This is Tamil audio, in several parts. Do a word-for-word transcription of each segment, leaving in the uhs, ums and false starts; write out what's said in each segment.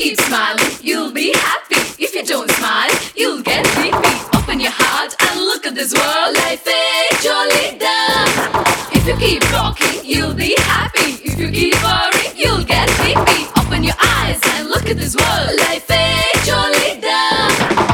keep smiling, you'll be happy. If you don't smile, you'll get sleepy. Open your heart and look at this world. Life is jolly done. If you keep rocking, you'll be happy. If you keep worrying, you'll get sleepy. Open your eyes and look at this world. Life is jolly done.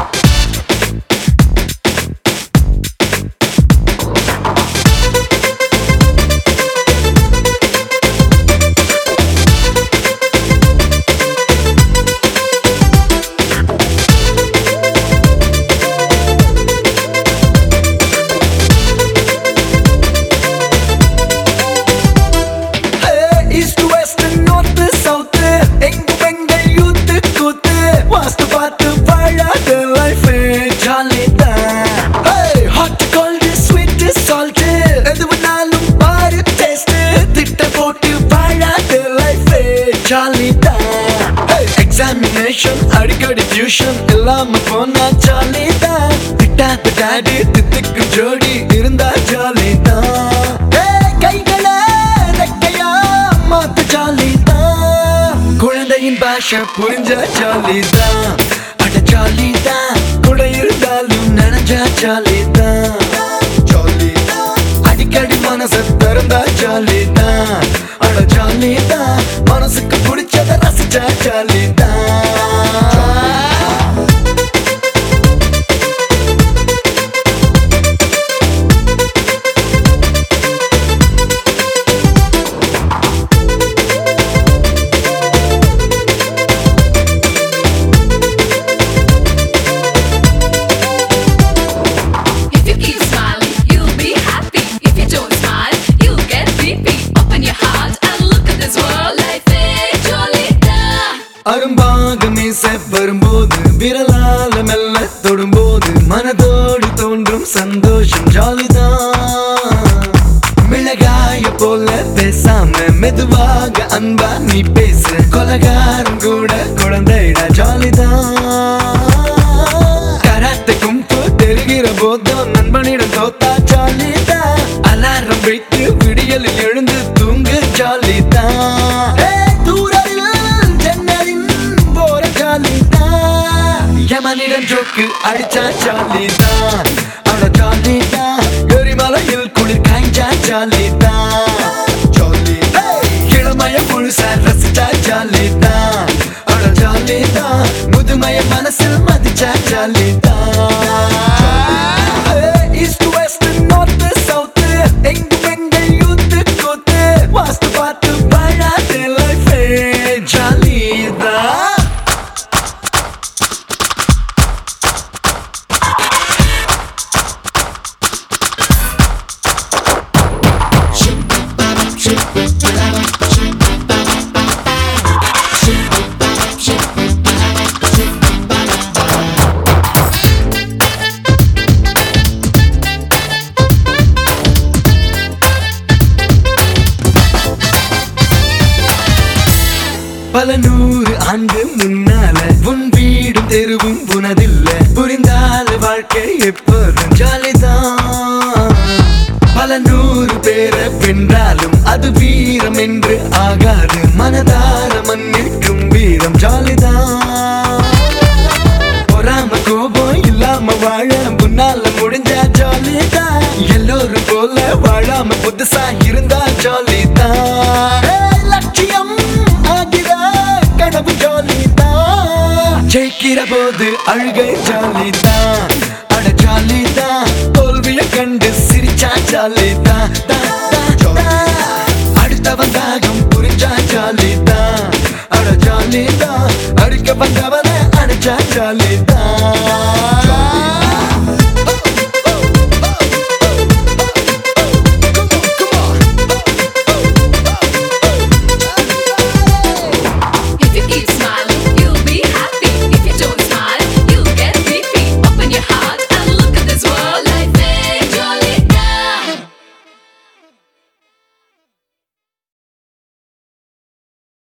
Examination, அடிக்கடி tuition இல்லாம போனா ஜாலி தான். திட்டாத டாடி தித்துக்கு ஜோடி இருந்தா ஜாலி தான். கைகளை ரெக்கையா மாத்து ஜாலி தான். குழந்தையின் பாஷை புரிஞ்சா ஜாலி தான். அட ஜாலி தான். கூட இருந்தாலும் நினைஞ்சா ஜாலி தான். அடிக்கடி மனசை திறந்தா ஜாலி தான். அட ஜாலி தான். மனசுக்கு பிடிச்சத ரசிச்சா ஜாலி தான். அரும்பாக மீச வரும்போது விரலால மெல்ல தொடும்போது மனதோடு தோன்றும் சந்தோஷம் ஜாலிதான். மிளகாய போல பேசாம மெதுவாக அன்பா நீ பேசு. கொலகாரம் கூட குழந்தைடா ஜாலிதான். கராத்தே கும்பு தெரிகிற போதும் நண்பனிடம் தோத்தா ஜாலிதான். அலாரம் வைத்து விடியலில் எழுந்து தூங்கு ஜாலிதான். யமனிடம் ஜோக்கு அடிச்சா ஜாலிதான். அட ஜாலிதான். எரிமலையில் குளிர் காய்ச்சா ஜாலிதான். இளமய முழுசா ரசிச்சா ஜாலிதான். அட ஜாலிதான். முதுமய மனசில் மதிச்சா ஜாலிதான். ஈஸ்ட் வெஸ்ட் நார்த் சவுத் எங்கும் எங்கள் யூத் கோத்து வாஸ்து பார்த்து வாழாத லைஃப் ஜாலிதான். பல நூறு ஆண்டு முன்னால உன் வீடும் தெருவும் உனதில்ல. புரிந்தால வாழ்க்கை எப்போதும் ஜாலிதான். பல நூறு பேரை வென்றாலும் அது வீரம் என்று ஆகாது. மனதார மன்னிக்கும் வீரம் ஜாலிதான். பொறாம கோபம் இல்லாம வாழ முன்னால முடிஞ்சா ஜாலிதான். எல்லோரும் போல வாழாம புதுசா இருந்தா ஜாலிதான். லட்சியம் கனவு ஜாலிதான். ஜெயிக்கிற போது அழுகை ஜாலிதான். அட ஜாலிதான். தோல்விய கண்டு சிரிச்சா ஜாலிதான். அடுத்தவன் தாகம் புரிஞ்சா ஜாலிதான். அட ஜாலிதான். அடிக்க வந்தவனை அடிச்சா ஜாலிதான்.